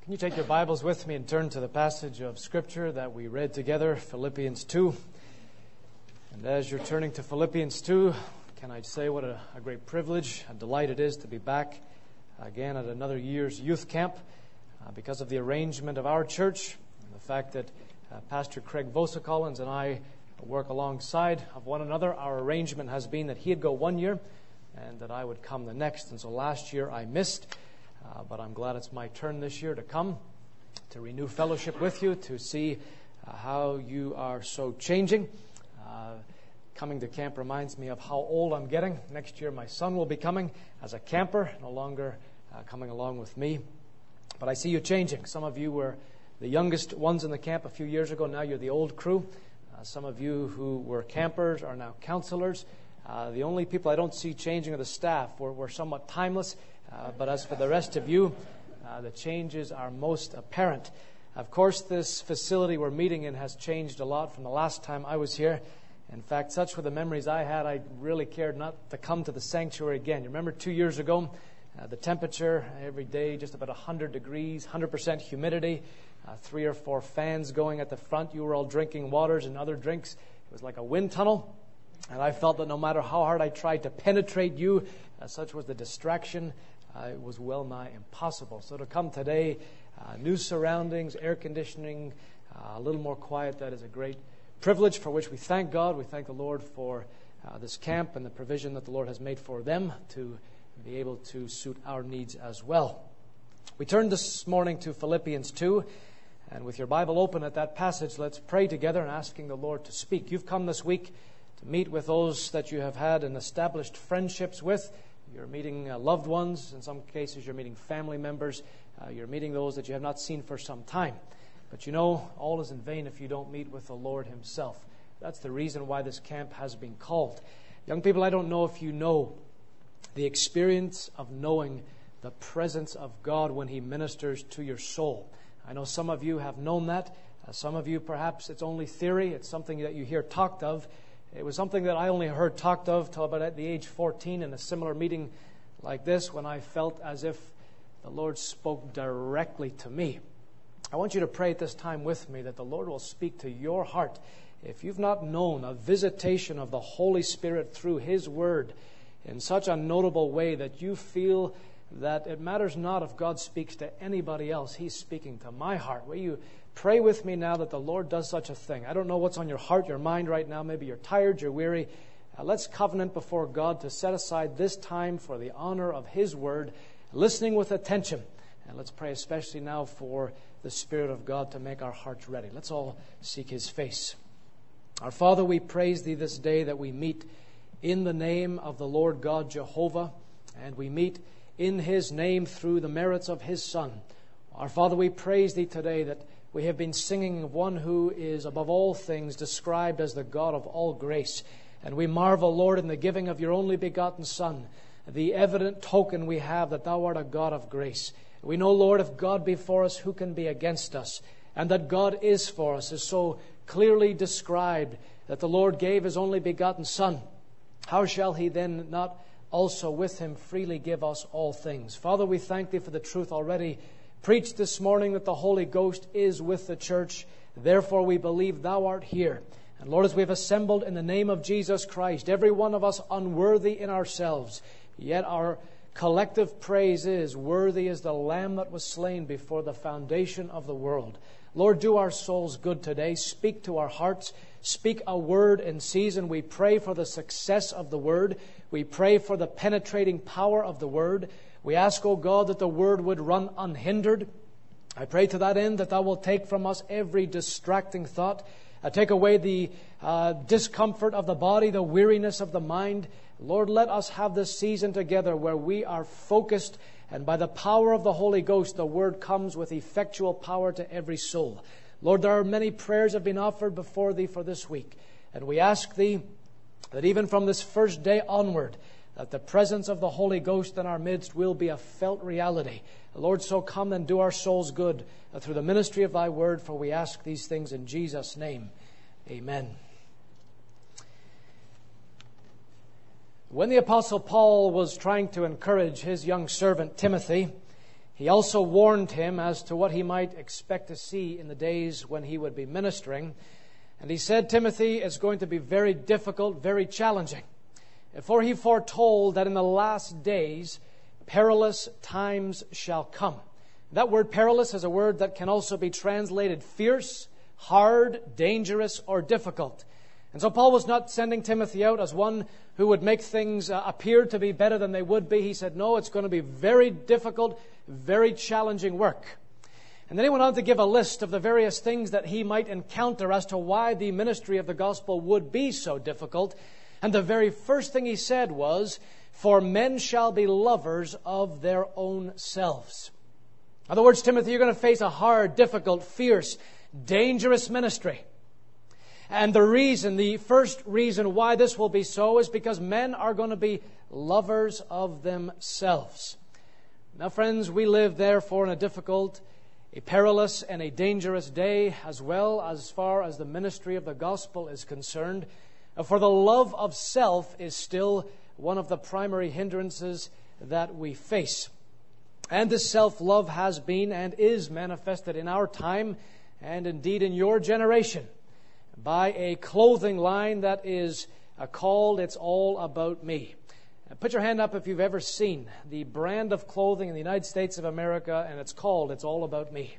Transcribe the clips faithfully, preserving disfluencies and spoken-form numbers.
Can you take your Bibles with me and turn to the passage of Scripture that we read together, Philippians two? And as you're turning to Philippians two, can I say what a, a great privilege, a delight it is to be back again at another year's youth camp uh, because of the arrangement of our church and the fact that uh, Pastor Craig Vosa-Collins and I work alongside of one another. Our arrangement has been that he'd go one year and that I would come the next. And so last year I missed. Uh, but I'm glad it's my turn this year to come, to renew fellowship with you, to see uh, how you are so changing. Uh, coming to camp reminds me of how old I'm getting. Next year my son will be coming as a camper, no longer uh, coming along with me. But I see you changing. Some of you were the youngest ones in the camp a few years ago. Now you're the old crew. Uh, some of you who were campers are now counselors. Uh, the only people I don't see changing are the staff. We're, we're somewhat timeless. Uh, but as for the rest of you, uh, the changes are most apparent. Of course, this facility we're meeting in has changed a lot from the last time I was here. In fact, such were the memories I had, I really cared not to come to the sanctuary again. You remember two years ago, uh, the temperature every day, just about one hundred degrees, one hundred percent humidity, uh, three or four fans going at the front. You were all drinking waters and other drinks. It was like a wind tunnel. And I felt that no matter how hard I tried to penetrate you, uh, such was the distraction. Uh, it was well nigh impossible. So to come today, uh, new surroundings, air conditioning, uh, a little more quiet, that is a great privilege for which we thank God. We thank the Lord for uh, this camp and the provision that the Lord has made for them to be able to suit our needs as well. We turn this morning to Philippians two, and with your Bible open at that passage, let's pray together and asking the Lord to speak. You've come this week to meet with those that you have had and established friendships with. You're meeting uh, loved ones. In some cases, you're meeting family members. Uh, you're meeting those that you have not seen for some time. But you know, all is in vain if you don't meet with the Lord Himself. That's the reason why this camp has been called. Young people, I don't know if you know the experience of knowing the presence of God when He ministers to your soul. I know some of you have known that. Uh, some of you, perhaps, it's only theory. It's something that you hear talked of. It was something that I only heard talked of till about at the age fourteen in a similar meeting like this, when I felt as if the Lord spoke directly to me. I want you to pray at this time with me that the Lord will speak to your heart. If you've not known a visitation of the Holy Spirit through His Word in such a notable way that you feel that it matters not if God speaks to anybody else, He's speaking to my heart. Will you pray with me now that the Lord does such a thing? I don't know what's on your heart, your mind right now. Maybe you're tired, you're weary. Uh, let's covenant before God to set aside this time for the honor of His Word, listening with attention. And let's pray especially now for the Spirit of God to make our hearts ready. Let's all seek His face. Our Father, we praise Thee this day that we meet in the name of the Lord God Jehovah, and we meet in His name through the merits of His Son. Our Father, we praise Thee today that we have been singing of one who is above all things described as the God of all grace. And we marvel, Lord, in the giving of Your only begotten Son, the evident token we have that Thou art a God of grace. We know, Lord, if God be for us, who can be against us? And that God is for us is so clearly described that the Lord gave His only begotten Son. How shall He then not also with Him freely give us all things? Father, we thank Thee for the truth already preached this morning that the Holy Ghost is with the church. Therefore we believe Thou art here. And Lord, as we have assembled in the name of Jesus Christ, every one of us unworthy in ourselves, yet our collective praise is, worthy is the Lamb that was slain before the foundation of the world. Lord, do our souls good today. Speak to our hearts. Speak a word in season. We pray for the success of the word. We pray for the penetrating power of the word. We ask, O God, that the Word would run unhindered. I pray to that end that Thou wilt take from us every distracting thought, uh, take away the uh, discomfort of the body, the weariness of the mind. Lord, let us have this season together where we are focused, and by the power of the Holy Ghost, the Word comes with effectual power to every soul. Lord, there are many prayers have been offered before Thee for this week, and we ask Thee that even from this first day onward, that the presence of the Holy Ghost in our midst will be a felt reality. Lord, so come and do our souls good through the ministry of Thy Word, for we ask these things in Jesus' name. Amen. When the Apostle Paul was trying to encourage his young servant Timothy, He also warned him as to what he might expect to see in the days when he would be ministering. And he said, Timothy, it's going to be very difficult, very challenging. For he foretold that in the last days, perilous times shall come. That word perilous is a word that can also be translated fierce, hard, dangerous, or difficult. And so Paul was not sending Timothy out as one who would make things uh, appear to be better than they would be. He said, no, it's going to be very difficult, very challenging work. And then he went on to give a list of the various things that he might encounter as to why the ministry of the gospel would be so difficult. And the very first thing he said was, for men shall be lovers of their own selves. In other words, Timothy, you're going to face a hard, difficult, fierce, dangerous ministry. And the reason, the first reason why this will be so is because men are going to be lovers of themselves. Now, friends, we live therefore in a difficult, a perilous, and a dangerous day, as well as far as the ministry of the gospel is concerned. For the love of self is still one of the primary hindrances that we face. And this self-love has been and is manifested in our time, and indeed in your generation, by a clothing line that is uh, called It's All About Me. Uh, put your hand up if you've ever seen the brand of clothing in the United States of America, and it's called It's All About Me.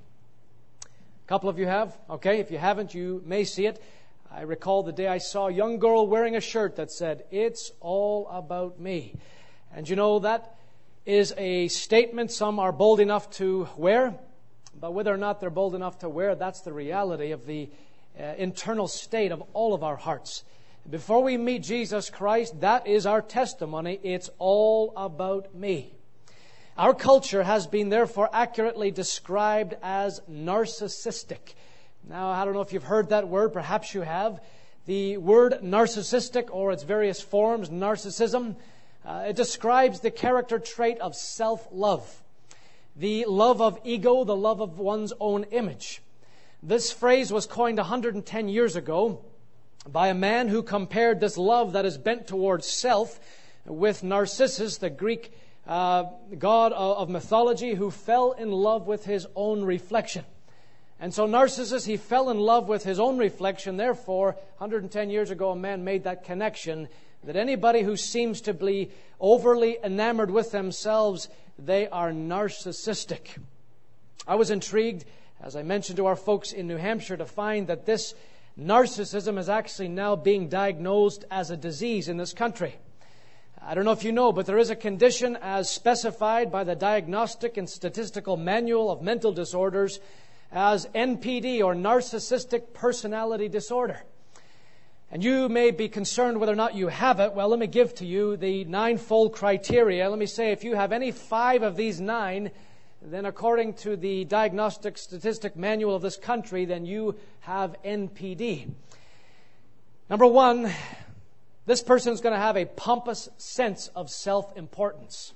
A couple of you have. Okay, if you haven't, you may see it. I recall the day I saw a young girl wearing a shirt that said, It's All About Me. And you know, that is a statement some are bold enough to wear, but whether or not they're bold enough to wear, that's the reality of the uh, internal state of all of our hearts. Before we meet Jesus Christ, that is our testimony. It's all about me. Our culture has been therefore accurately described as narcissistic. Now, I don't know if you've heard that word. Perhaps you have. The word narcissistic, or its various forms, narcissism, uh, it describes the character trait of self-love. The love of ego, the love of one's own image. This phrase was coined one hundred ten years ago by a man who compared this love that is bent towards self with Narcissus, the Greek uh, god of mythology, who fell in love with his own reflection. And so Narcissus, he fell in love with his own reflection. Therefore, one hundred ten years ago, a man made that connection that anybody who seems to be overly enamored with themselves, they are narcissistic. I was intrigued, as I mentioned to our folks in New Hampshire, to find that this narcissism is actually now being diagnosed as a disease in this country. I don't know if you know, but there is a condition as specified by the Diagnostic and Statistical Manual of Mental Disorders as N P D, or Narcissistic Personality Disorder. And you may be concerned whether or not you have it. Well, let me give to you the ninefold criteria. Let me say, if you have any five of these nine, then according to the Diagnostic Statistic Manual of this country, then you have N P D. Number one, this person is going to have a pompous sense of self-importance.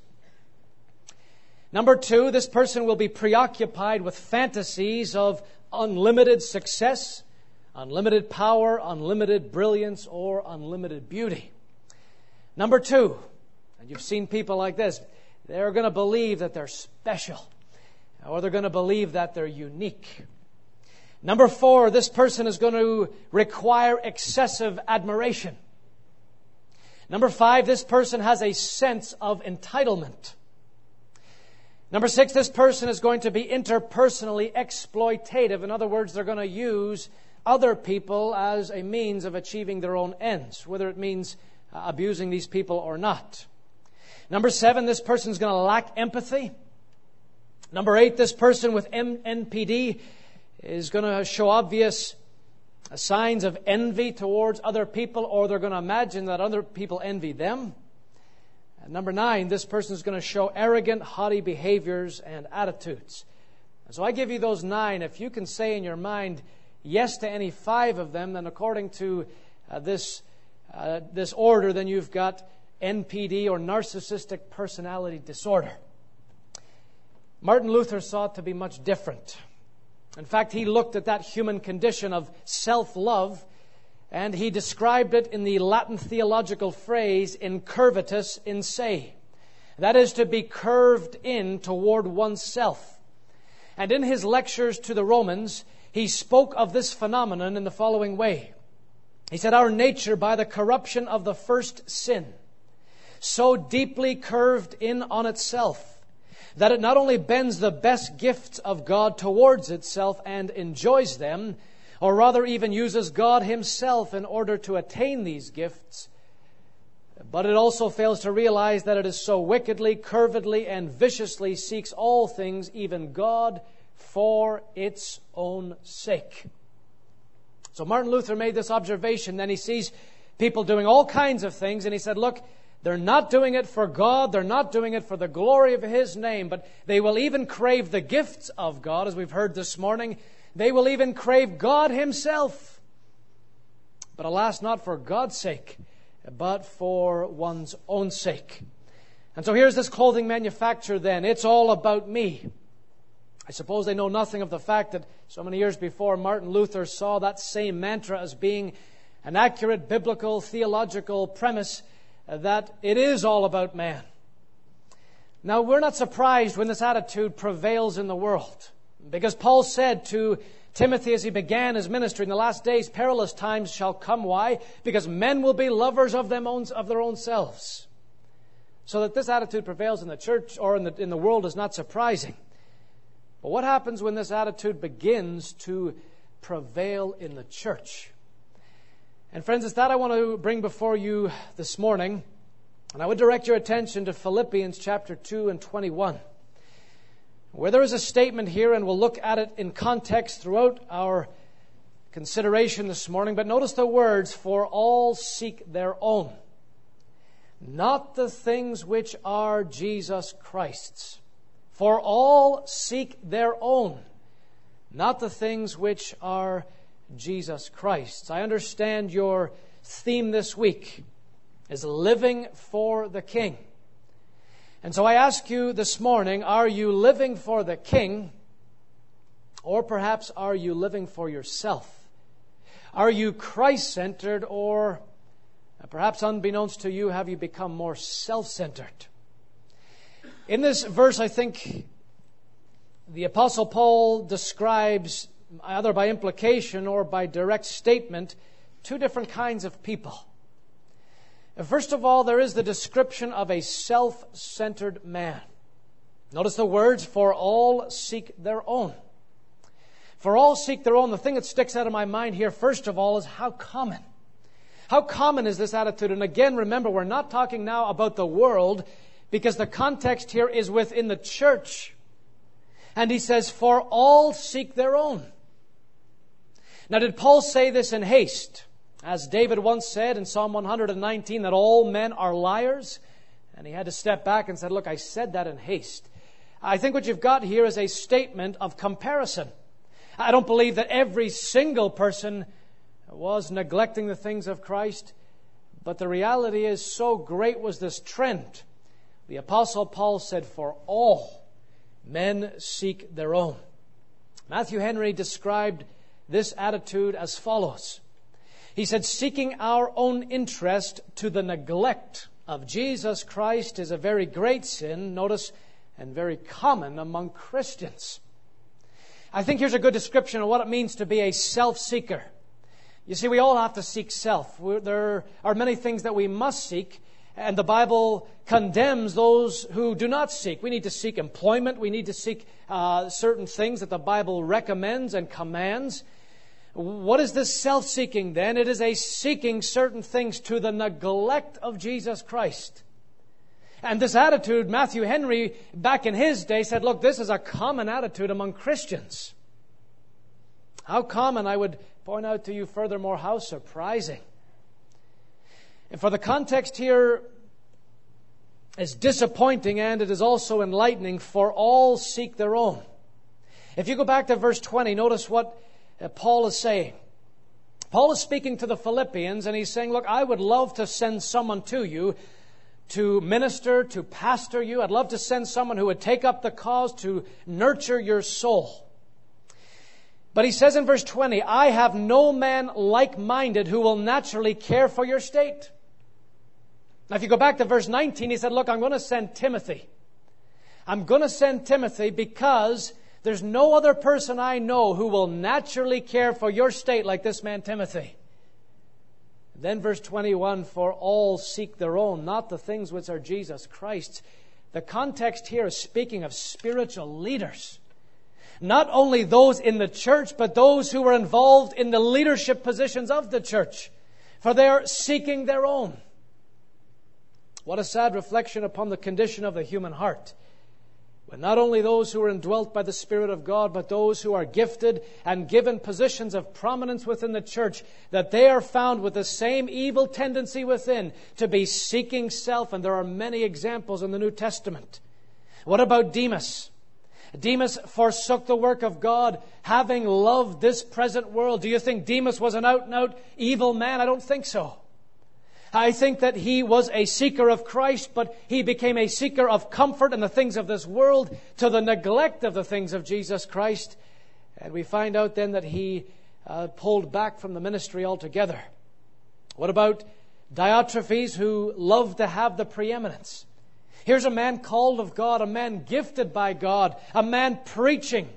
Number two, this person will be preoccupied with fantasies of unlimited success, unlimited power, unlimited brilliance, or unlimited beauty. Number two, and you've seen people like this, they're going to believe that they're special, or they're going to believe that they're unique. Number four, this person is going to require excessive admiration. Number five, this person has a sense of entitlement. Number six, this person is going to be interpersonally exploitative. In other words, they're going to use other people as a means of achieving their own ends, whether it means uh, abusing these people or not. Number seven, this person is going to lack empathy. Number eight, this person with N P D is going to show obvious signs of envy towards other people, or they're going to imagine that other people envy them. And number nine, this person is going to show arrogant, haughty behaviors and attitudes. And so I give you those nine. If you can say in your mind yes to any five of them, then according to uh, this uh, this order, then you've got N P D, or Narcissistic Personality Disorder. Martin Luther saw it to be much different. In fact, he looked at that human condition of self-love, and he described it in the Latin theological phrase, incurvatus in se. That is to be curved in toward oneself. And in his lectures to the Romans, he spoke of this phenomenon in the following way. He said, our nature, by the corruption of the first sin, so deeply curved in on itself, that it not only bends the best gifts of God towards itself and enjoys them, or rather even uses God himself in order to attain these gifts, but it also fails to realize that it is so wickedly, curvedly, and viciously seeks all things, even God, for its own sake. So Martin Luther made this observation. Then he sees people doing all kinds of things, and he said, look, they're not doing it for God, they're not doing it for the glory of his name, but they will even crave the gifts of God, as we've heard this morning. They will even crave God himself. But alas, not for God's sake, but for one's own sake. And so here's this clothing manufacturer then. It's all about me. I suppose they know nothing of the fact that so many years before, Martin Luther saw that same mantra as being an accurate biblical theological premise that it is all about man. Now, we're not surprised when this attitude prevails in the world, because Paul said to Timothy as he began his ministry, in the last days perilous times shall come. Why? Because men will be lovers of them own, of their own selves. So that this attitude prevails in the church or in the, in the world is not surprising. But what happens when this attitude begins to prevail in the church? And friends, it's that I want to bring before you this morning. And I would direct your attention to Philippians chapter two and twenty-one. Where there is a statement here, and we'll look at it in context throughout our consideration this morning. But notice the words, for all seek their own, not the things which are Jesus Christ's. For all seek their own, not the things which are Jesus Christ's. I understand your theme this week is living for the King. And so I ask you this morning, are you living for the King, or perhaps are you living for yourself? Are you Christ-centered, or perhaps unbeknownst to you, have you become more self-centered? In this verse, I think the Apostle Paul describes, either by implication or by direct statement, two different kinds of people. First of all, there is the description of a self-centered man. Notice the words, for all seek their own. For all seek their own. The thing that sticks out of my mind here, first of all, is how common. How common is this attitude? And again, remember, we're not talking now about the world, because the context here is within the church. And he says, for all seek their own. Now, did Paul say this in haste? As David once said in Psalm one hundred nineteen, that all men are liars. And he had to step back and said, look, I said that in haste. I think what you've got here is a statement of comparison. I don't believe that every single person was neglecting the things of Christ. But the reality is, so great was this trend. The Apostle Paul said, for all men seek their own. Matthew Henry described this attitude as follows. He said, seeking our own interest to the neglect of Jesus Christ is a very great sin, notice, and very common among Christians. I think here's a good description of what it means to be a self-seeker. You see, we all have to seek self. We're, there are many things that we must seek, and the Bible condemns those who do not seek. We need to seek employment. We need to seek uh, certain things that the Bible recommends and commands. What is this self-seeking then? It is a seeking certain things to the neglect of Jesus Christ. And this attitude, Matthew Henry, back in his day, said, look, this is a common attitude among Christians. How common, I would point out to you furthermore, how surprising. And for the context here is disappointing, and it is also enlightening. For all seek their own. If you go back to verse twenty, notice what Paul is saying. Paul is speaking to the Philippians, and he's saying, look, I would love to send someone to you to minister, to pastor you. I'd love to send someone who would take up the cause to nurture your soul. But he says in verse twenty, I have no man like-minded who will naturally care for your state. Now, if you go back to verse nineteen, he said, look, I'm going to send Timothy. I'm going to send Timothy because there's no other person I know who will naturally care for your state like this man Timothy. Then verse twenty-one, for all seek their own, not the things which are Jesus Christ's. The context here is speaking of spiritual leaders. Not only those in the church, but those who were involved in the leadership positions of the church. For they are seeking their own. What a sad reflection upon the condition of the human heart. When not only those who are indwelt by the Spirit of God, but those who are gifted and given positions of prominence within the church, that they are found with the same evil tendency within to be seeking self. And there are many examples in the New Testament. What about Demas? Demas forsook the work of God, having loved this present world. Do you think Demas was an out-and-out evil man? I don't think so. I think that he was a seeker of Christ, but he became a seeker of comfort in the things of this world to the neglect of the things of Jesus Christ. And we find out then that he uh, pulled back from the ministry altogether. What about Diotrephes, who loved to have the preeminence? Here's a man called of God, a man gifted by God, a man preaching.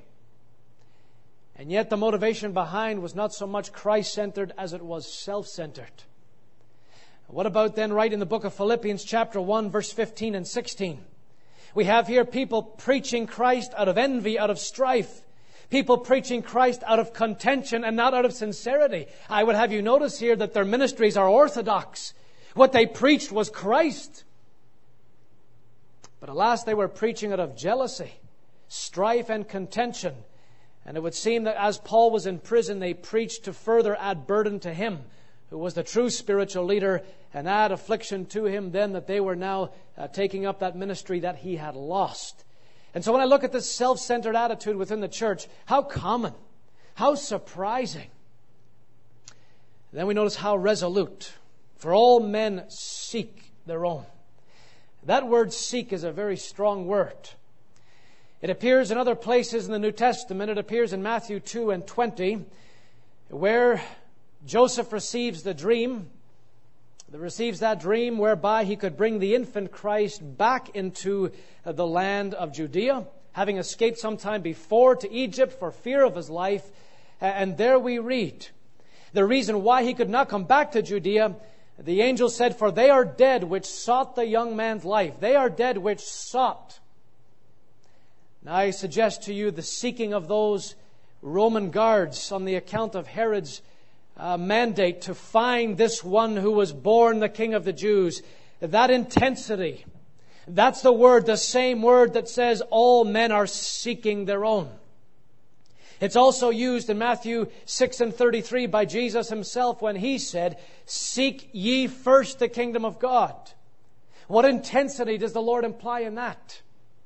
And yet the motivation behind was not so much Christ-centered as it was self-centered. What about then right in the book of Philippians chapter one, verse fifteen and sixteen? We have here people preaching Christ out of envy, out of strife. People preaching Christ out of contention and not out of sincerity. I would have you notice here that their ministries are orthodox. What they preached was Christ. But alas, they were preaching out of jealousy, strife and contention. And it would seem that as Paul was in prison, they preached to further add burden to him, who was the true spiritual leader, and add affliction to him then that they were now uh, taking up that ministry that he had lost. And so when I look at this self-centered attitude within the church, how common, how surprising. Then we notice how resolute. For all men seek their own. That word seek is a very strong word. It appears in other places in the New Testament. It appears in Matthew two and twenty, where Joseph receives the dream. He receives that dream whereby he could bring the infant Christ back into the land of Judea, having escaped sometime before to Egypt for fear of his life. And there we read the reason why he could not come back to Judea. The angel said, for they are dead which sought the young man's life. They are dead which sought. Now I suggest to you the seeking of those Roman guards on the account of Herod's uh, mandate to find this one who was born the King of the Jews. That intensity, that's the word, the same word that says all men are seeking their own. It's also used in Matthew six and thirty-three by Jesus himself when he said, seek ye first the kingdom of God. What intensity does the Lord imply in that?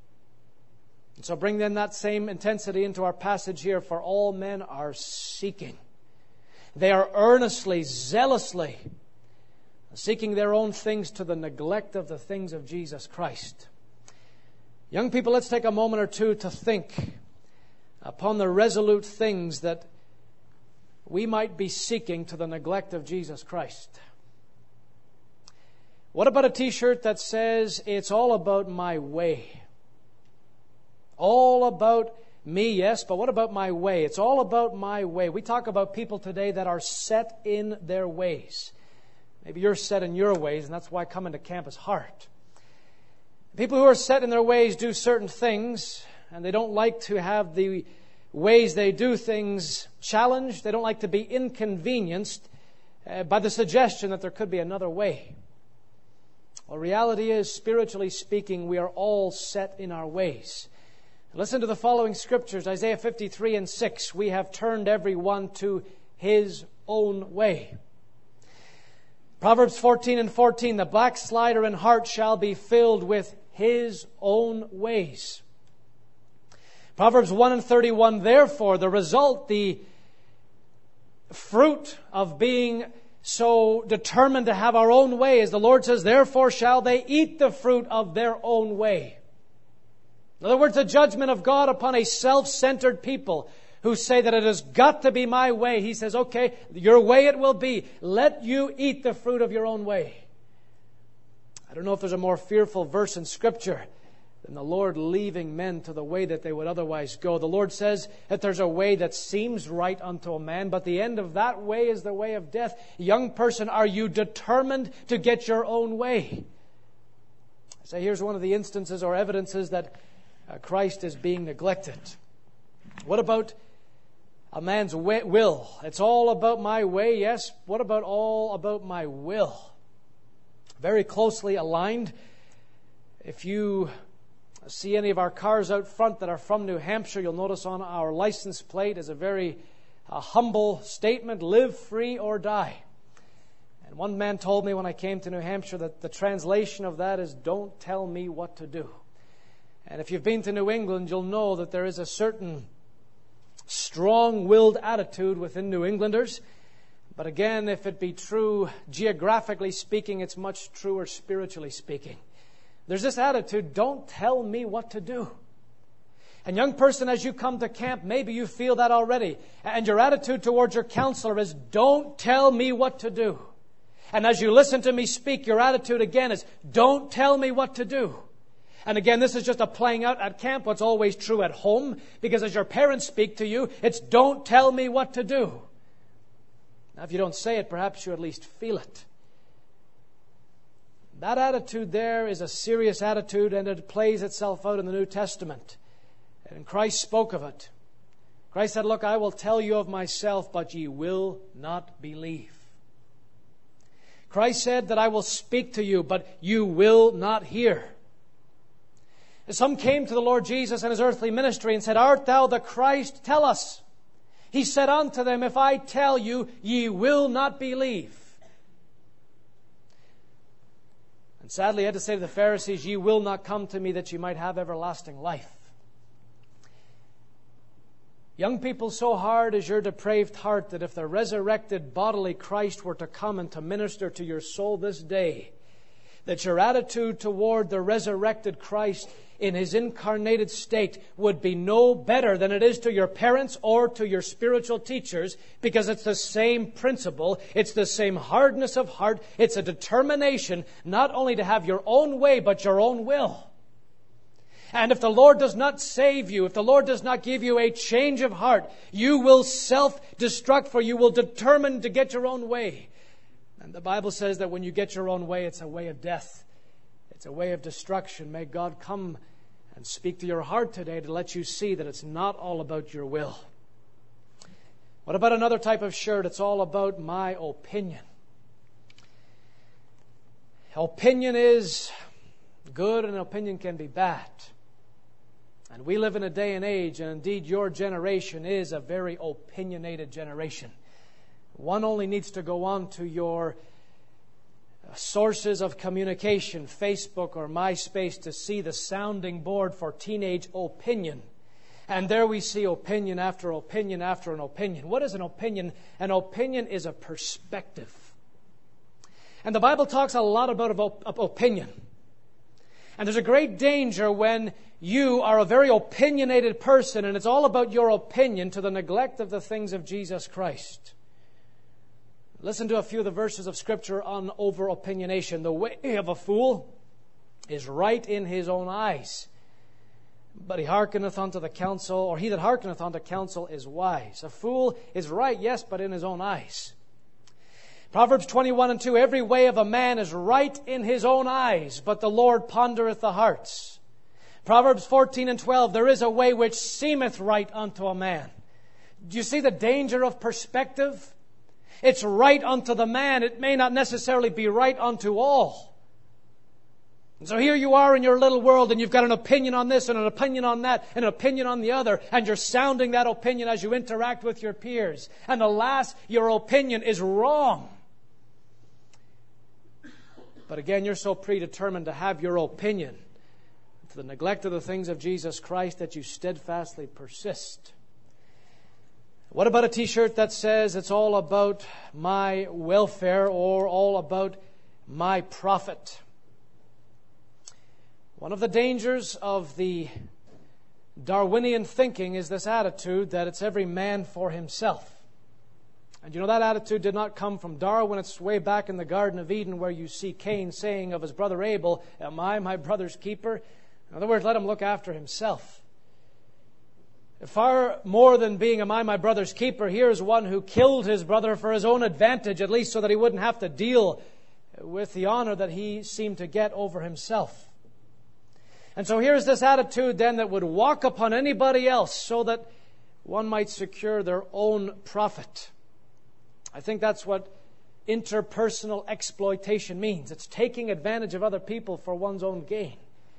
And so bring then that same intensity into our passage here. For all men are seeking. They are earnestly, zealously seeking their own things to the neglect of the things of Jesus Christ. Young people, let's take a moment or two to think upon the resolute things that we might be seeking to the neglect of Jesus Christ. What about a t-shirt that says, it's all about my way? All about me, yes, but what about my way? It's all about my way. We talk about people today that are set in their ways. Maybe you're set in your ways, and that's why coming to camp is hard. People who are set in their ways do certain things, and they don't like to have the ways they do things challenged. They don't like to be inconvenienced uh, by the suggestion that there could be another way. Well, reality is, spiritually speaking, we are all set in our ways. Listen to the following scriptures. Isaiah fifty-three and six. We have turned every one to his own way. Proverbs fourteen and fourteen. The backslider in heart shall be filled with his own ways. Proverbs one and thirty-one. Therefore, the result, the fruit of being so determined to have our own way, as the Lord says, therefore shall they eat the fruit of their own way. In other words, the judgment of God upon a self-centered people who say that it has got to be my way. He says, okay, your way it will be. Let you eat the fruit of your own way. I don't know if there's a more fearful verse in Scripture than the Lord leaving men to the way that they would otherwise go. The Lord says that there's a way that seems right unto a man, but the end of that way is the way of death. Young person, are you determined to get your own way? I say here's one of the instances or evidences that uh, Christ is being neglected. What about a man's way, will? It's all about my way, yes. What about all about my will? Very closely aligned. If you see any of our cars out front that are from New Hampshire, you'll notice on our license plate is a very uh, humble statement, live free or die. And one man told me when I came to New Hampshire that the translation of that is, don't tell me what to do. And if you've been to New England, you'll know that there is a certain strong-willed attitude within New Englanders. But again, if it be true geographically speaking, it's much truer spiritually speaking. There's this attitude, don't tell me what to do. And young person, as you come to camp, maybe you feel that already. And your attitude towards your counselor is, don't tell me what to do. And as you listen to me speak, your attitude again is, don't tell me what to do. And again, this is just a playing out at camp, what's always true at home. Because as your parents speak to you, it's, don't tell me what to do. Now, if you don't say it, perhaps you at least feel it. That attitude there is a serious attitude, and it plays itself out in the New Testament. And Christ spoke of it. Christ said, look, I will tell you of myself, but ye will not believe. Christ said that I will speak to you, but you will not hear. Some came to the Lord Jesus in his earthly ministry and said, art thou the Christ? Tell us. He said unto them, if I tell you, ye will not believe. And sadly, he had to say to the Pharisees, ye will not come to me that ye might have everlasting life. Young people, so hard is your depraved heart that if the resurrected bodily Christ were to come and to minister to your soul this day, that your attitude toward the resurrected Christ in his incarnated state would be no better than it is to your parents or to your spiritual teachers, because it's the same principle, it's the same hardness of heart, it's a determination not only to have your own way but your own will. And if the Lord does not save you, if the Lord does not give you a change of heart, you will self-destruct, for you will determine to get your own way. And the Bible says that when you get your own way, it's a way of death. It's a way of destruction. May God come and speak to your heart today to let you see that it's not all about your will. What about another type of shirt? It's all about my opinion. Opinion is good and opinion can be bad. And we live in a day and age, and indeed your generation is a very opinionated generation. One only needs to go on to your sources of communication, Facebook or MySpace, to see the sounding board for teenage opinion. And there we see opinion after opinion after an opinion. What is an opinion? An opinion is a perspective. And the Bible talks a lot about op- opinion. And there's a great danger when you are a very opinionated person and it's all about your opinion to the neglect of the things of Jesus Christ. Listen to a few of the verses of Scripture on over-opinionation. The way of a fool is right in his own eyes, but he hearkeneth unto the counsel, or he that hearkeneth unto counsel is wise. A fool is right, yes, but in his own eyes. Proverbs twenty-one and two, every way of a man is right in his own eyes, but the Lord pondereth the hearts. Proverbs fourteen and twelve, there is a way which seemeth right unto a man. Do you see the danger of perspective? It's right unto the man. It may not necessarily be right unto all. And so here you are in your little world, and you've got an opinion on this and an opinion on that and an opinion on the other, and you're sounding that opinion as you interact with your peers. And alas, your opinion is wrong. But again, you're so predetermined to have your opinion to the neglect of the things of Jesus Christ that you steadfastly persist. What about a t-shirt that says it's all about my welfare or all about my profit? One of the dangers of the Darwinian thinking is this attitude that it's every man for himself. And you know, that attitude did not come from Darwin. It's way back in the Garden of Eden where you see Cain saying of his brother Abel, "Am I my brother's keeper?" In other words, let him look after himself. Far more than being, "Am I my brother's keeper?" here's one who killed his brother for his own advantage, at least so that he wouldn't have to deal with the honor that he seemed to get over himself. And so here's this attitude then that would walk upon anybody else so that one might secure their own profit. I think that's what interpersonal exploitation means. It's taking advantage of other people for one's own gain.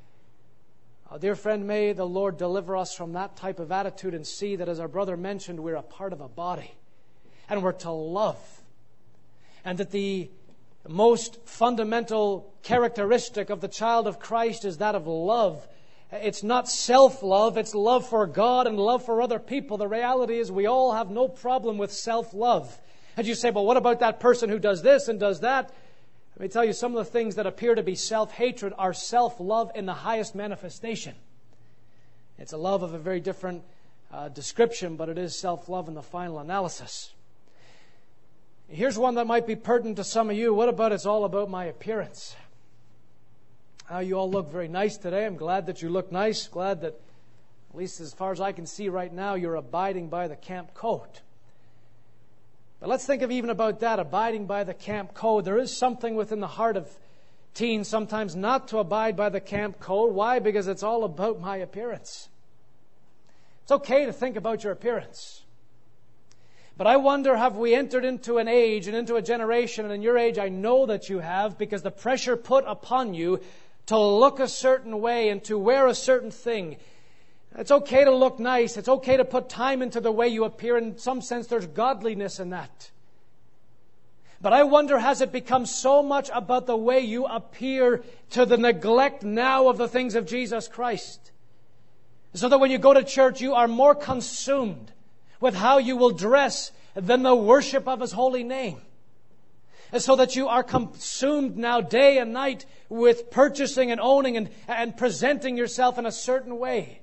Uh, dear friend, may the Lord deliver us from that type of attitude and see that, as our brother mentioned, we're a part of a body and we're to love. And that the most fundamental characteristic of the child of Christ is that of love. It's not self-love, it's love for God and love for other people. The reality is we all have no problem with self-love. And you say, "Well, what about that person who does this and does that?" Let me tell you, some of the things that appear to be self-hatred are self-love in the highest manifestation. It's a love of a very different uh, description, but it is self-love in the final analysis. Here's one that might be pertinent to some of you. What about it's all about my appearance? Uh, you all look very nice today. I'm glad that you look nice. Glad that, at least as far as I can see right now, you're abiding by the camp code. But let's think of even about that, abiding by the camp code. There is something within the heart of teens sometimes not to abide by the camp code. Why? Because it's all about my appearance. It's okay to think about your appearance. But I wonder, have we entered into an age and into a generation, and in your age I know that you have, because the pressure put upon you to look a certain way and to wear a certain thing. It's okay to look nice. It's okay to put time into the way you appear. In some sense, there's godliness in that. But I wonder, has it become so much about the way you appear to the neglect now of the things of Jesus Christ? So that when you go to church, you are more consumed with how you will dress than the worship of His holy name. And so that you are consumed now day and night with purchasing and owning and, and presenting yourself in a certain way.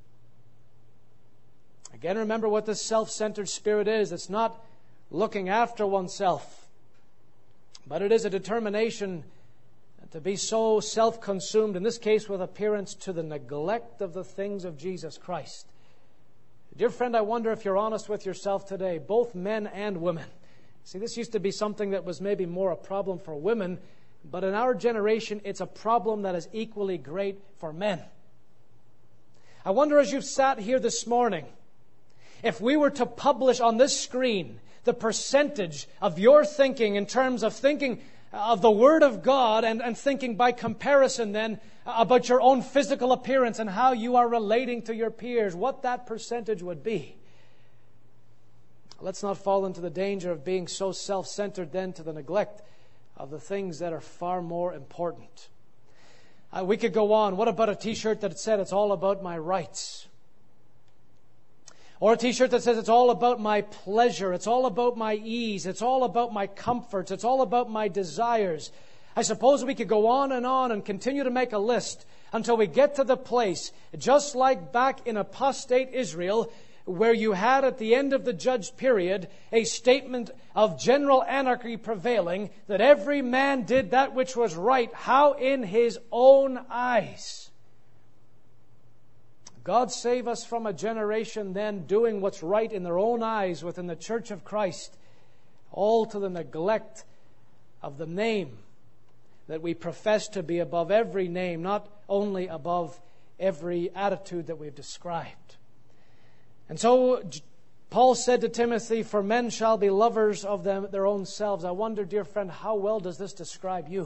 Again, remember what this self-centered spirit is. It's not looking after oneself, but it is a determination to be so self-consumed, in this case with appearance, to the neglect of the things of Jesus Christ. Dear friend, I wonder if you're honest with yourself today, both men and women. See, this used to be something that was maybe more a problem for women, but in our generation, it's a problem that is equally great for men. I wonder, as you've sat here this morning, if we were to publish on this screen the percentage of your thinking in terms of thinking of the Word of God and, and thinking by comparison then about your own physical appearance and how you are relating to your peers, what that percentage would be. Let's not fall into the danger of being so self-centered then to the neglect of the things that are far more important. Uh, we could go on. What about a t-shirt that said, "It's all about my rights"? Or a t-shirt that says, "It's all about my pleasure. It's all about my ease. It's all about my comforts. It's all about my desires." I suppose we could go on and on and continue to make a list until we get to the place, just like back in apostate Israel, where you had at the end of the judge period a statement of general anarchy prevailing, that every man did that which was right, how in his own eyes. God save us from a generation then doing what's right in their own eyes within the Church of Christ, all to the neglect of the name that we profess to be above every name, not only above every attitude that we've described. And so Paul said to Timothy, "For men shall be lovers of them their own selves." I wonder, dear friend, how well does this describe you?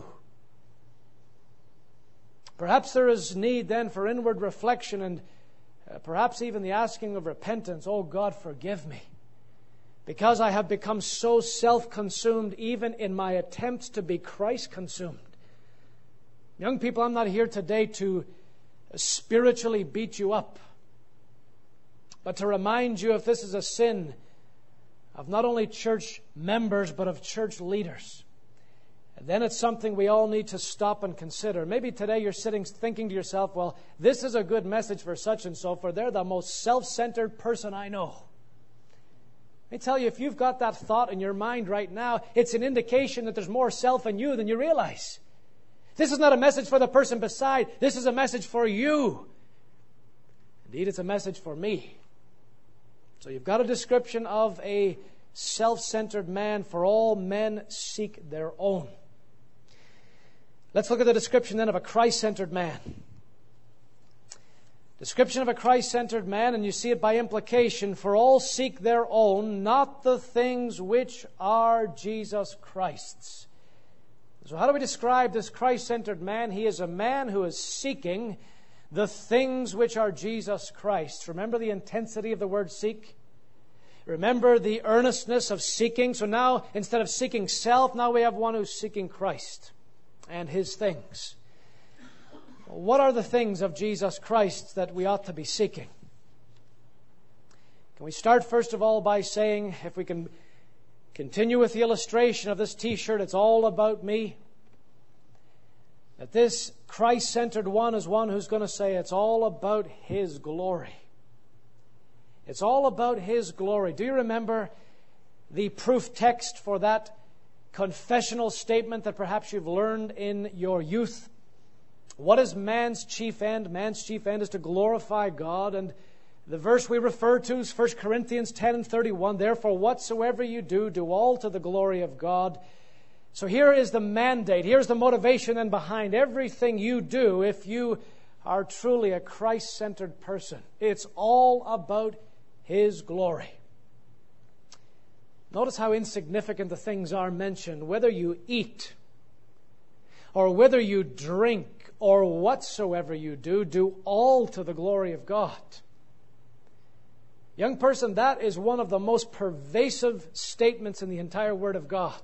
Perhaps there is need then for inward reflection and Uh, perhaps even the asking of repentance. "Oh God, forgive me, because I have become so self-consumed even in my attempts to be Christ-consumed." Young people, I'm not here today to spiritually beat you up, but to remind you, if this is a sin of not only church members but of church leaders, then it's something we all need to stop and consider. Maybe today you're sitting thinking to yourself, "Well, this is a good message for such and so, for they're the most self-centered person I know." Let me tell you, if you've got that thought in your mind right now, it's an indication that there's more self in you than you realize. This is not a message for the person beside. This is a message for you. Indeed, it's a message for me. So you've got a description of a self-centered man, for all men seek their own. Let's look at the description then of a Christ-centered man. Description of a Christ-centered man, and you see it by implication, for all seek their own, not the things which are Jesus Christ's. So how do we describe this Christ-centered man? He is a man who is seeking the things which are Jesus Christ. Remember the intensity of the word seek? Remember the earnestness of seeking. So now, instead of seeking self, now we have one who's seeking Christ and His things. What are the things of Jesus Christ that we ought to be seeking? Can we start first of all by saying, if we can continue with the illustration of this t-shirt, it's all about me. That this Christ-centered one is one who's going to say it's all about His glory. It's all about His glory. Do you remember the proof text for that confessional statement that perhaps you've learned in your youth? What is man's chief end? Man's chief end is to glorify God. And the verse we refer to is First Corinthians ten and thirty-one. Therefore, whatsoever you do, do all to the glory of God. So here is the mandate. Here's the motivation then behind everything you do if you are truly a Christ-centered person. It's all about His glory. Notice how insignificant the things are mentioned. Whether you eat or whether you drink or whatsoever you do, do all to the glory of God. Young person, that is one of the most pervasive statements in the entire Word of God.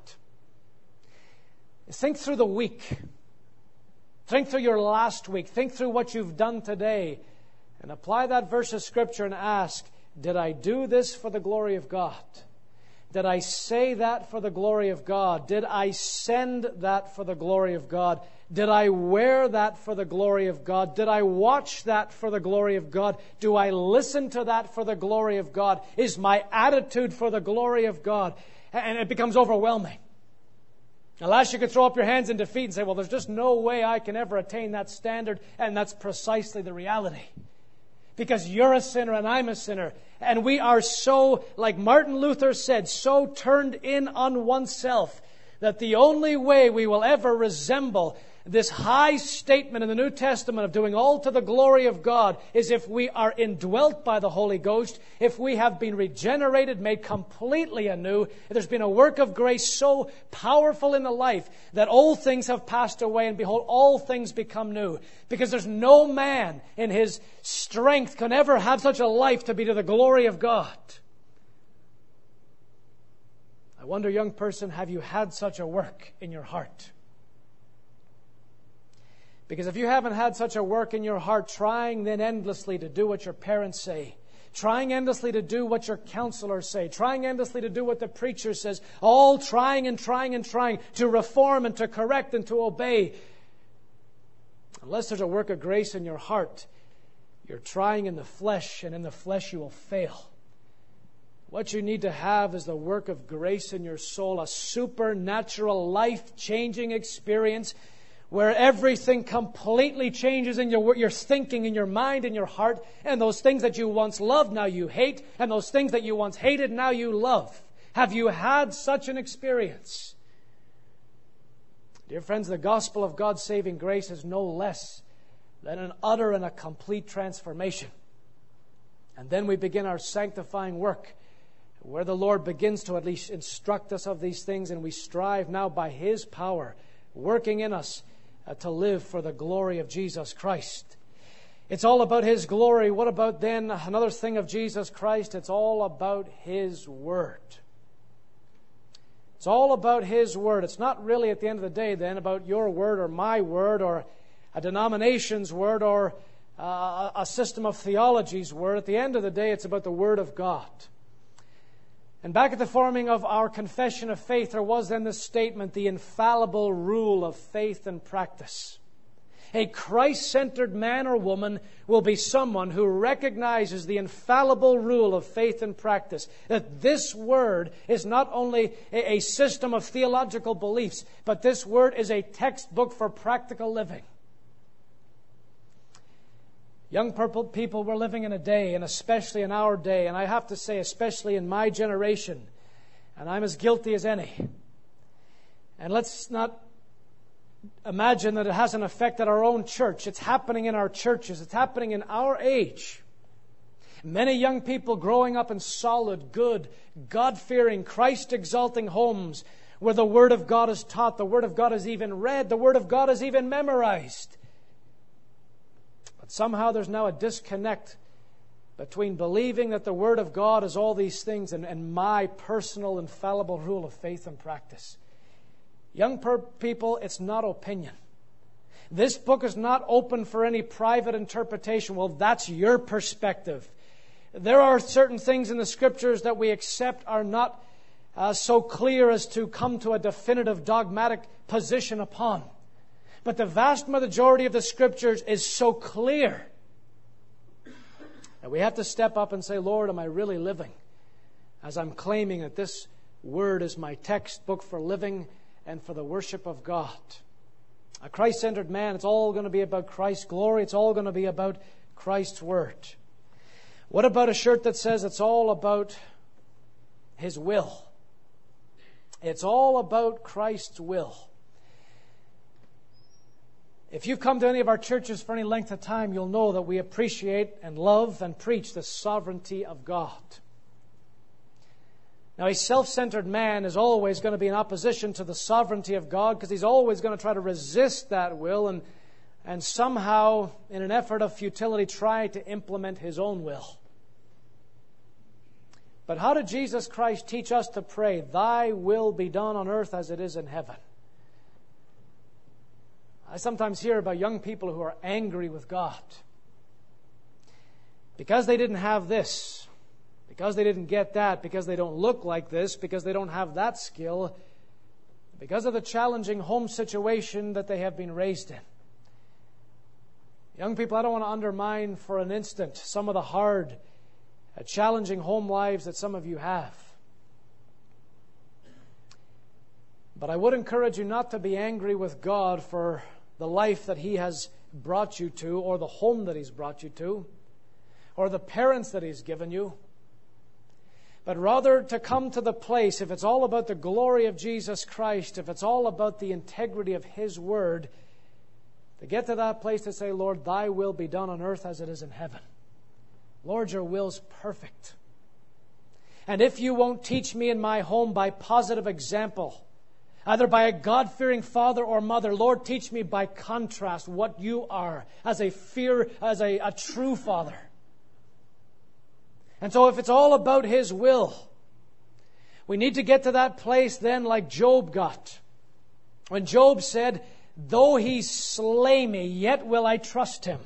Think through the week. Think through your last week. Think through what you've done today. And apply that verse of Scripture and ask, did I do this for the glory of God? Did I say that for the glory of God? Did I send that for the glory of God? Did I wear that for the glory of God? Did I watch that for the glory of God? Do I listen to that for the glory of God? Is my attitude for the glory of God? And it becomes overwhelming. Unless you could throw up your hands in defeat and say, well, there's just no way I can ever attain that standard. And that's precisely the reality. Because you're a sinner and I'm a sinner. And we are so, like Martin Luther said, so turned in on oneself that the only way we will ever resemble this high statement in the New Testament of doing all to the glory of God is if we are indwelt by the Holy Ghost, if we have been regenerated, made completely anew, if there's been a work of grace so powerful in the life that old things have passed away and behold, all things become new. Because there's no man in his strength can ever have such a life to be to the glory of God. I wonder, young person, have you had such a work in your heart? Because if you haven't had such a work in your heart, trying then endlessly to do what your parents say, trying endlessly to do what your counselors say, trying endlessly to do what the preacher says, all trying and trying and trying to reform and to correct and to obey, unless there's a work of grace in your heart, you're trying in the flesh, and in the flesh you will fail. What you need to have is the work of grace in your soul, a supernatural, life-changing experience where everything completely changes in your, your thinking, in your mind, in your heart, and those things that you once loved, now you hate, and those things that you once hated, now you love. Have you had such an experience? Dear friends, the gospel of God's saving grace is no less than an utter and a complete transformation. And then we begin our sanctifying work, where the Lord begins to at least instruct us of these things, and we strive now by His power, working in us, uh, to live for the glory of Jesus Christ. It's all about His glory. What about then another thing of Jesus Christ? It's all about His Word. It's all about His Word. It's not really at the end of the day then about your word or my word or a denomination's word or uh, a system of theology's word. At the end of the day, it's about the Word of God. And back at the forming of our confession of faith, there was then this statement, the infallible rule of faith and practice. A Christ-centered man or woman will be someone who recognizes the infallible rule of faith and practice, that this Word is not only a system of theological beliefs, but this Word is a textbook for practical living. Young people, we're living in a day, and especially in our day, and I have to say, especially in my generation, and I'm as guilty as any. And let's not imagine that it hasn't affected our own church. It's happening in our churches. It's happening in our age. Many young people growing up in solid, good, God-fearing, Christ-exalting homes where the Word of God is taught, the Word of God is even read, the Word of God is even memorized. But somehow there's now a disconnect between believing that the Word of God is all these things and, and my personal infallible rule of faith and practice. Young per- people, it's not opinion. This book is not open for any private interpretation. Well, that's your perspective. There are certain things in the Scriptures that we accept are not uh, so clear as to come to a definitive dogmatic position upon. But the vast majority of the Scriptures is so clear that we have to step up and say, Lord, am I really living as I'm claiming that this Word is my textbook for living and for the worship of God? A Christ-centered man, it's all going to be about Christ's glory. It's all going to be about Christ's Word. What about a shirt that says it's all about His will? It's all about Christ's will. If you've come to any of our churches for any length of time, you'll know that we appreciate and love and preach the sovereignty of God. Now, a self-centered man is always going to be in opposition to the sovereignty of God because he's always going to try to resist that will and, and somehow, in an effort of futility, try to implement his own will. But how did Jesus Christ teach us to pray, Thy will be done on earth as it is in heaven? I sometimes hear about young people who are angry with God because they didn't have this, because they didn't get that, because they don't look like this, because they don't have that skill, because of the challenging home situation that they have been raised in. Young people, I don't want to undermine for an instant some of the hard, uh, challenging home lives that some of you have. But I would encourage you not to be angry with God for the life that He has brought you to, or the home that He's brought you to, or the parents that He's given you. But rather to come to the place, if it's all about the glory of Jesus Christ, if it's all about the integrity of His Word, to get to that place to say, Lord, Thy will be done on earth as it is in heaven. Lord, Your will's perfect. And if You won't teach me in my home by positive example, either by a God-fearing father or mother, Lord, teach me by contrast what You are as a fear, as a, a true father. And so if it's all about His will, we need to get to that place then like Job got. When Job said, Though He slay me, yet will I trust Him.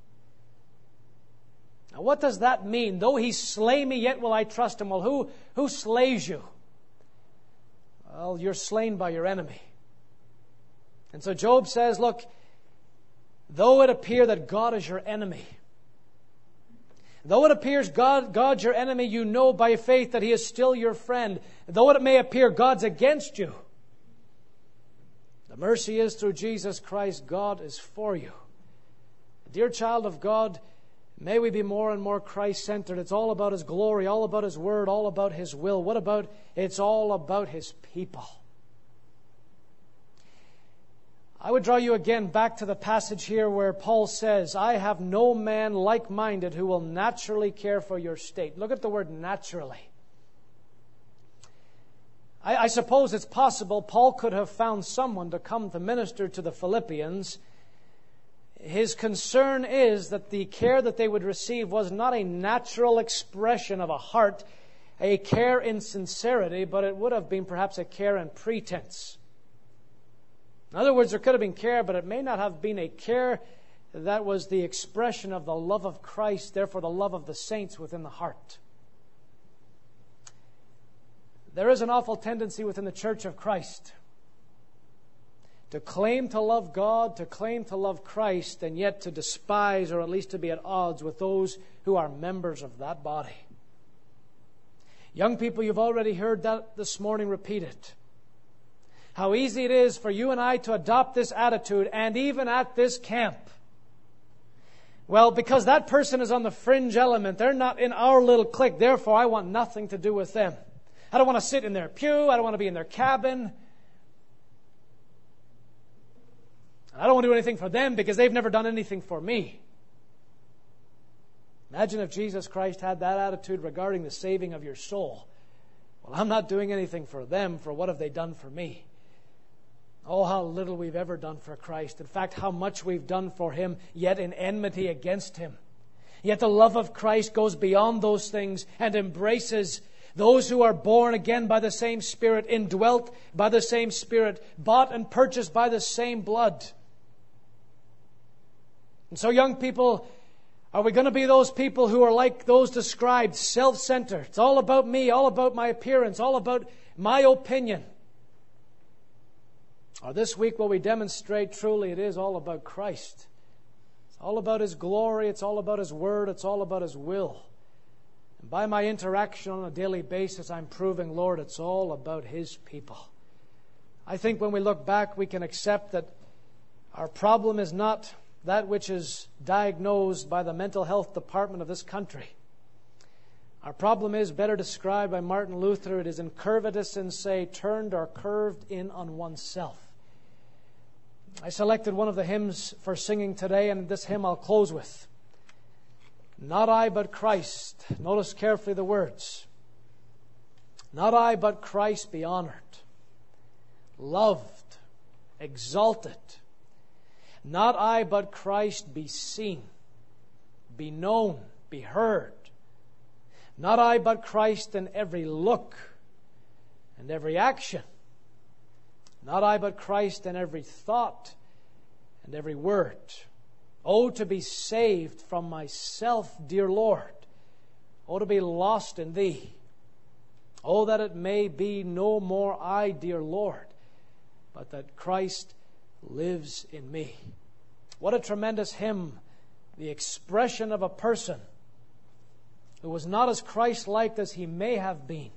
Now what does that mean? Though He slay me, yet will I trust Him. Well, who, who slays you? Well, you're slain by your enemy. And so Job says, look, though it appear that God is your enemy, though it appears God, God's your enemy, you know by faith that He is still your friend. Though it may appear God's against you, the mercy is through Jesus Christ, God is for you. Dear child of God, may we be more and more Christ-centered. It's all about His glory, all about His Word, all about His will. What about, it's all about His people. I would draw you again back to the passage here where Paul says, I have no man like-minded who will naturally care for your state. Look at the word naturally. I, I suppose it's possible Paul could have found someone to come to minister to the Philippians. His concern is that the care that they would receive was not a natural expression of a heart, a care in sincerity, but it would have been perhaps a care in pretense. In other words, there could have been care, but it may not have been a care that was the expression of the love of Christ, therefore the love of the saints within the heart. There is an awful tendency within the Church of Christ to claim to love God, to claim to love Christ, and yet to despise or at least to be at odds with those who are members of that body. Young people, you've already heard that this morning repeated. How easy it is for you and I to adopt this attitude, and even at this camp. Well, because that person is on the fringe element, they're not in our little clique, therefore I want nothing to do with them. I don't want to sit in their pew, I don't want to be in their cabin. I don't want to do anything for them because they've never done anything for me. Imagine if Jesus Christ had that attitude regarding the saving of your soul. Well, I'm not doing anything for them, for what have they done for me? Oh, how little we've ever done for Christ. In fact, how much we've done for Him, yet in enmity against Him. Yet the love of Christ goes beyond those things and embraces those who are born again by the same Spirit, indwelt by the same Spirit, bought and purchased by the same blood. And so, young people, are we going to be those people who are like those described, self-centered? It's all about me, all about my appearance, all about my opinion. Or this week will we demonstrate truly it is all about Christ. It's all about His glory, it's all about His Word, it's all about His will. And by my interaction on a daily basis, I'm proving, Lord, it's all about His people. I think when we look back, we can accept that our problem is not that which is diagnosed by the mental health department of this country. Our problem is better described by Martin Luther. It is incurvatus in se, turned or curved in on oneself. I selected one of the hymns for singing today, and this hymn I'll close with. Not I, but Christ. Notice carefully the words. Not I, but Christ be honored, loved, exalted. Not I, but Christ be seen, be known, be heard. Not I, but Christ in every look and every action. Not I, but Christ in every thought and every word. Oh, to be saved from myself, dear Lord. Oh, to be lost in Thee. Oh, that it may be no more I, dear Lord, but that Christ lives in me. What a tremendous hymn, the expression of a person who was not as Christ-like as he may have been.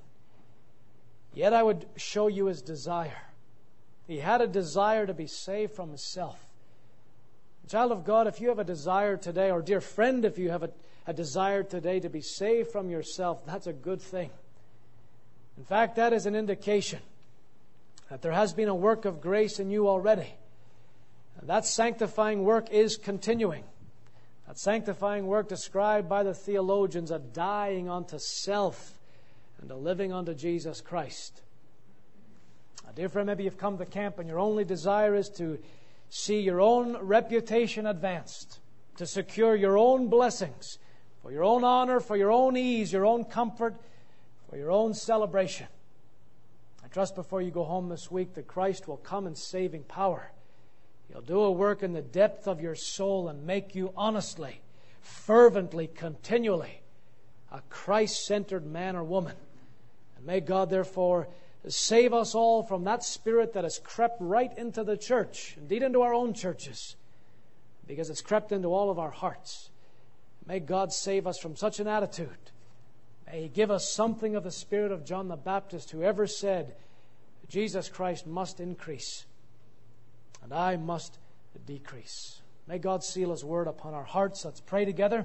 Yet I would show you his desire. He had a desire to be saved from himself. Child of God, if you have a desire today, or dear friend, if you have a, a desire today to be saved from yourself, that's a good thing. In fact, that is an indication that there has been a work of grace in you already. And that sanctifying work is continuing. That sanctifying work described by the theologians, a dying unto self and a living unto Jesus Christ. Now, dear friend, maybe you've come to camp and your only desire is to see your own reputation advanced, to secure your own blessings, for your own honor, for your own ease, your own comfort, for your own celebration. I trust before you go home this week that Christ will come in saving power. He'll do a work in the depth of your soul and make you honestly, fervently, continually a Christ-centered man or woman. And may God, therefore, save us all from that spirit that has crept right into the church, indeed into our own churches, because it's crept into all of our hearts. May God save us from such an attitude. May He give us something of the spirit of John the Baptist, who ever said, Jesus Christ must increase, and I must decrease. May God seal His word upon our hearts. Let's pray together,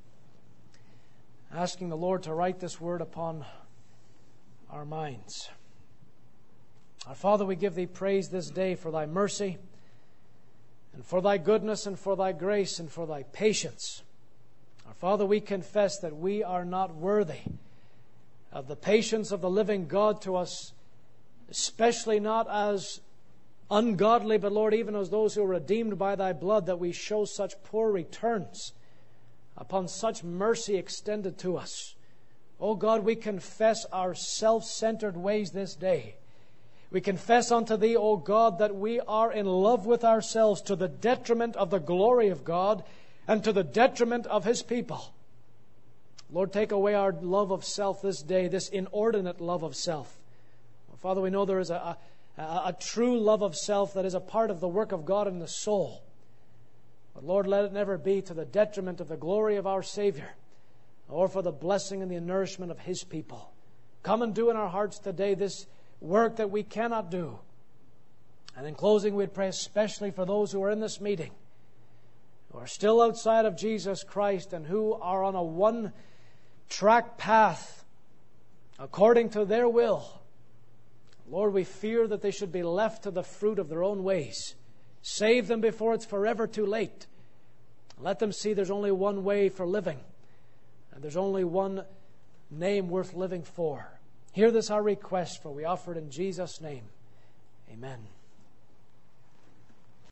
asking the Lord to write this word upon our minds. Our Father, we give Thee praise this day for Thy mercy and for Thy goodness and for Thy grace and for Thy patience. Our Father, we confess that we are not worthy of the patience of the living God to us, especially not as ungodly, but Lord, even as those who are redeemed by Thy blood, that we show such poor returns upon such mercy extended to us. Oh God, we confess our self-centered ways this day. We confess unto Thee, O God, that we are in love with ourselves to the detriment of the glory of God and to the detriment of His people. Lord, take away our love of self this day, this inordinate love of self. Well, Father, we know there is a, a, a true love of self that is a part of the work of God in the soul. But Lord, let it never be to the detriment of the glory of our Savior, or for the blessing and the nourishment of His people. Come and do in our hearts today this work that we cannot do. And in closing, we'd pray especially for those who are in this meeting, who are still outside of Jesus Christ and who are on a one-track path according to their will. Lord, we fear that they should be left to the fruit of their own ways. Save them before it's forever too late. Let them see there's only one way for living, and there's only one name worth living for. Hear this our request, for we offer it in Jesus' name. Amen.